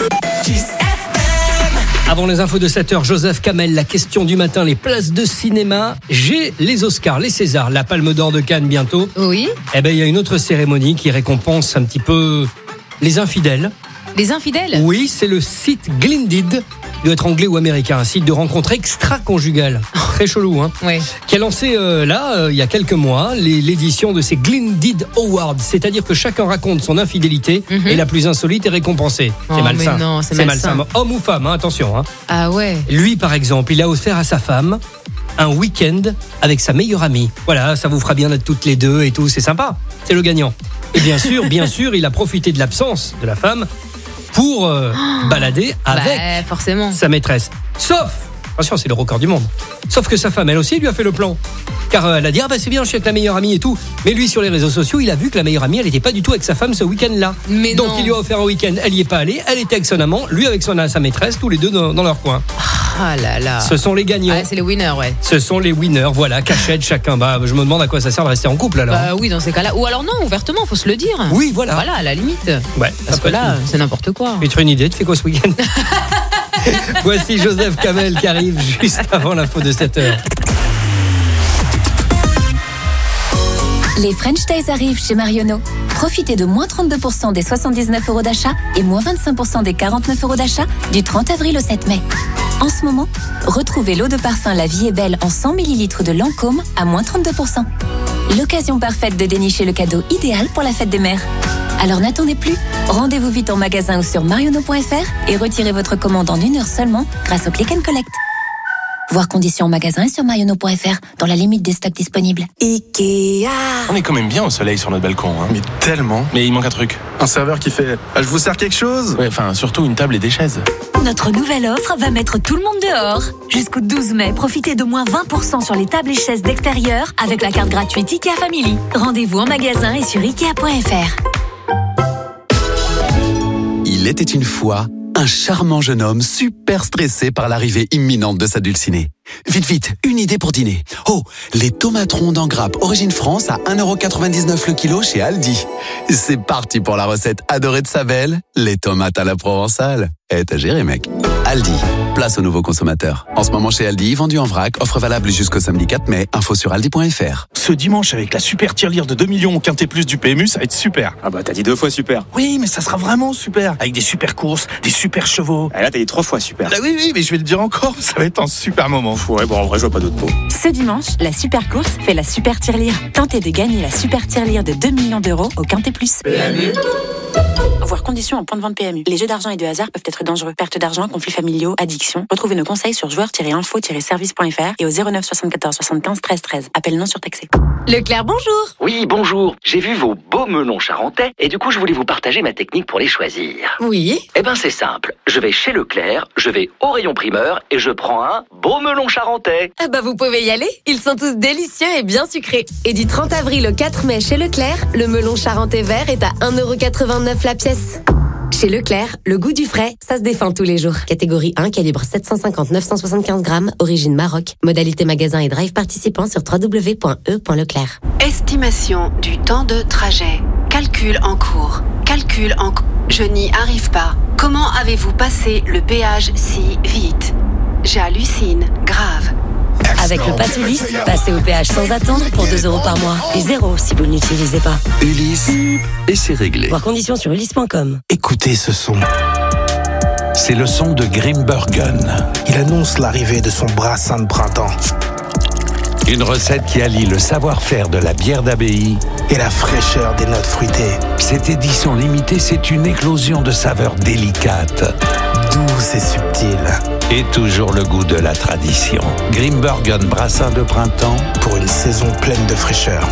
Avant les infos de 7h, Joseph Kamel, la question du matin, les places de cinéma. J'ai les Oscars, les Césars, la Palme d'Or de Cannes bientôt. Oui. Eh ben, il y a une autre cérémonie qui récompense un petit peu les infidèles. Les infidèles ? Oui, c'est le site Glindid. Il doit être anglais ou américain, un site de rencontres extra-conjugales. Très chelou, hein. Oui. Qui a lancé, il y a quelques mois, l'édition de ces Glindid Awards. C'est-à-dire que chacun raconte son infidélité et la plus insolite est récompensée. C'est malsain. Non, c'est malsain. Homme ou femme, hein, attention. Hein. Ah ouais. Lui, par exemple, il a offert à sa femme un week-end avec sa meilleure amie. Voilà, ça vous fera bien d'être toutes les deux et tout, c'est sympa. C'est le gagnant. Et bien sûr, il a profité de l'absence de la femme pour balader avec forcément. sa maîtresse. Sauf, attention, c'est le record du monde. Sauf que sa femme, elle aussi, lui a fait le plan. Car elle a dit, c'est bien, je suis avec la meilleure amie et tout. Mais lui, sur les réseaux sociaux, il a vu que la meilleure amie, elle n'était pas du tout avec sa femme ce week-end-là. Mais donc, non. il lui a offert un week-end, elle n'y est pas allée, elle était avec son amant, lui avec sa maîtresse, tous les deux dans leur coin. Ah là là. Ce sont les gagnants. Ah, c'est les winners, ouais. Ce sont les winners, voilà, cachette chacun. Je me demande à quoi ça sert de rester en couple alors. Oui, dans ces cas-là. Ou alors non, ouvertement, faut se le dire. Oui, voilà. Voilà, à la limite. Ouais, parce que là, c'est n'importe quoi. Tu as une idée, tu fais quoi ce week-end? Voici Joseph Kamel qui arrive juste avant l'info de 7h. Les French Days arrivent chez Marionneau. Profitez de moins 32% des 79 € d'achat et moins 25% des 49 € d'achat du 30 avril au 7 mai. En ce moment, retrouvez l'eau de parfum La Vie est Belle en 100 ml de Lancôme à moins 32%. L'occasion parfaite de dénicher le cadeau idéal pour la fête des mères. Alors n'attendez plus, rendez-vous vite en magasin ou sur marionneau.fr et retirez votre commande en 1 heure seulement grâce au Click and Collect. Voir conditions en magasin et sur marionneau.fr dans la limite des stocks disponibles. Ikea. On est quand même bien au soleil sur notre balcon. Hein. Mais tellement. Mais il manque un truc. Un serveur qui fait « Je vous sers quelque chose ?» Ouais, enfin, surtout une table et des chaises. Notre nouvelle offre va mettre tout le monde dehors. Jusqu'au 12 mai, profitez de moins 20% sur les tables et chaises d'extérieur avec la carte gratuite Ikea Family. Rendez-vous en magasin et sur Ikea.fr. Il était une fois un charmant jeune homme super stressé par l'arrivée imminente de sa dulcinée. Vite, une idée pour dîner. Oh, les tomates rondes en grappe origine France à 1,99€ le kilo chez Aldi. C'est parti pour la recette adorée de sa belle, les tomates à la provençale. T'as géré, mec. Aldi, place aux nouveaux consommateurs. En ce moment chez Aldi, vendu en vrac, offre valable jusqu'au samedi 4 mai, info sur aldi.fr. Ce dimanche, avec la super tirelire de 2 millions au Quintet Plus du PMU, ça va être super. Ah bah t'as dit 2 fois super. Oui, mais ça sera vraiment super. Avec des super courses, des super chevaux. Et là t'as dit 3 fois super. Ah oui, mais je vais le dire encore, ça va être un super moment. Ouais, bon en vrai je vois pas d'autre mot. Ce dimanche, la super course fait la super tirelire. Tentez de gagner la super tirelire de 2 millions d'euros au Quintet Plus. PMU. Voir conditions en point de vente PMU. Les jeux d'argent et de hasard peuvent être dangereux. Perte d'argent, conflits familiaux, addiction. Retrouvez nos conseils sur joueurs-info-service.fr et au 09 74 75 13 13. Appel non surtaxé. Leclerc, bonjour. Oui, bonjour. J'ai vu vos beaux melons charentais et du coup, je voulais vous partager ma technique pour les choisir. Oui. Eh ben, c'est simple. Je vais chez Leclerc, je vais au rayon primeur et je prends un beau melon charentais. Ah bah, vous pouvez y aller. Ils sont tous délicieux et bien sucrés. Et du 30 avril au 4 mai chez Leclerc, le melon charentais vert est à 1,89€ la pièce. Chez Leclerc, le goût du frais, ça se défend tous les jours. Catégorie 1, calibre 750-975 grammes, origine Maroc. Modalité magasin et drive participant sur www.e.leclerc. Estimation du temps de trajet. Calcul en cours. Je n'y arrive pas. Comment avez-vous passé le péage si vite? J'hallucine. Grave. Avec le Pass Ulysse, passez au péage sans attendre pour 2€ par mois. Et 0 si vous ne l'utilisez pas. Ulysse, et c'est réglé. Voir conditions sur ulysse.com. Écoutez ce son. C'est le son de Grimbergen. Il annonce l'arrivée de son brassin de printemps. Une recette qui allie le savoir-faire de la bière d'abbaye et la fraîcheur des notes fruitées. Cette édition limitée, c'est une éclosion de saveurs délicates. Douce et subtile. Et toujours le goût de la tradition. Grimbergen brassin de printemps. Pour une saison pleine de fraîcheur.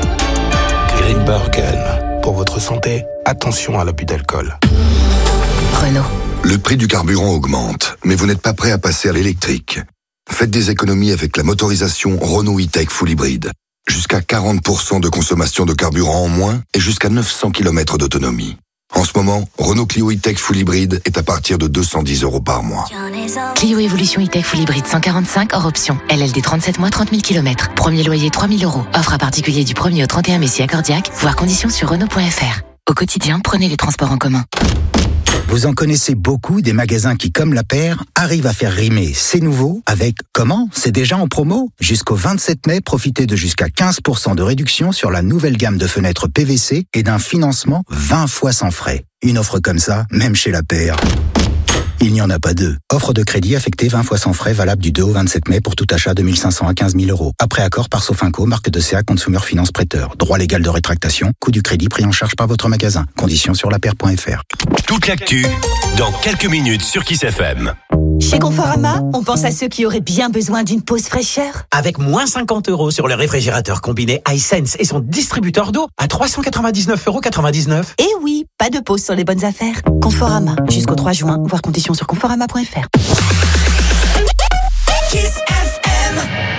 Grimbergen. Pour votre santé, attention à l'abus d'alcool. Renault. Le prix du carburant augmente, mais vous n'êtes pas prêt à passer à l'électrique. Faites des économies avec la motorisation Renault E-Tech Full Hybrid. Jusqu'à 40% de consommation de carburant en moins et jusqu'à 900 km d'autonomie. En ce moment, Renault Clio E-Tech Full Hybrid est à partir de 210€ par mois. Clio Evolution E-Tech Full Hybrid 145 hors option. LLD 37 mois 30 000 km. Premier loyer 3 000 €. Offre à particulier du 1er au 31 mai si accordiaque. Voir conditions sur Renault.fr. Au quotidien, prenez les transports en commun. Vous en connaissez beaucoup des magasins qui, comme La Paire, arrivent à faire rimer c'est nouveau avec comment c'est déjà en promo. Jusqu'au 27 mai, profitez de jusqu'à 15% de réduction sur la nouvelle gamme de fenêtres PVC et d'un financement 20 fois sans frais. Une offre comme ça, même chez La Paire, il n'y en a pas deux. Offre de crédit affectée 20 fois sans frais, valable du 2 au 27 mai pour tout achat de 1 500 à 15 000 euros. Après accord par Sofinco, marque de CA Consumer Finance Prêteur. Droit légal de rétractation, coût du crédit pris en charge par votre magasin. Conditions sur lapaire.fr. Toute l'actu, dans quelques minutes sur Kiss FM. Chez Conforama, on pense à ceux qui auraient bien besoin d'une pause fraîcheur. Avec moins 50 € sur le réfrigérateur combiné iSense et son distributeur d'eau à 399,99 €. Et oui, pas de pause sur les bonnes affaires. Conforama, jusqu'au 3 juin, voir conditions sur conforama.fr. Kiss FM.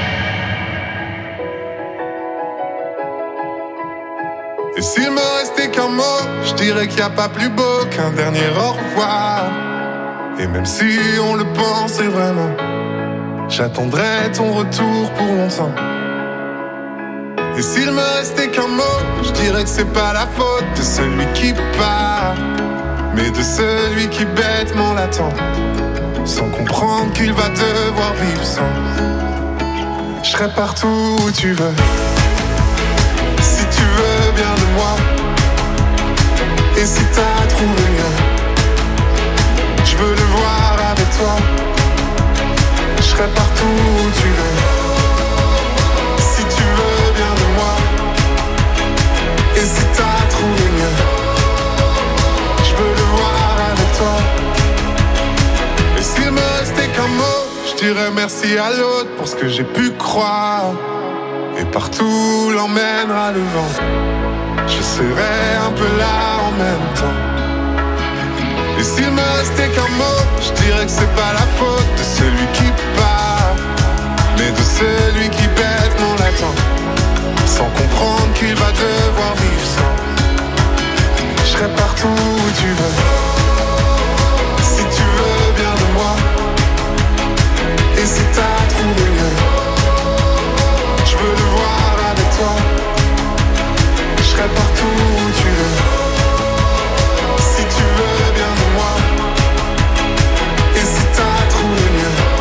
Et s'il me restait qu'un mot, je dirais qu'il n'y a pas plus beau qu'un dernier au revoir. Et même si on le pensait vraiment, j'attendrai ton retour pour longtemps. Et s'il me restait qu'un mot, je dirais que c'est pas la faute de celui qui part, mais de celui qui bêtement l'attend, sans comprendre qu'il va devoir vivre sans. Je serai partout où tu veux, si tu veux bien de moi. Et si t'as trouvé mieux, je veux le voir avec toi. Je serai partout où tu veux, si tu veux bien de moi. Et si t'as trouvé mieux, je veux le voir avec toi. Et s'il me restait qu'un mot, je dirais merci à l'autre pour ce que j'ai pu croire. Et partout l'emmènera le vent, je serai un peu là en même temps. Et s'il me restait qu'un mot, je dirais que c'est pas la faute de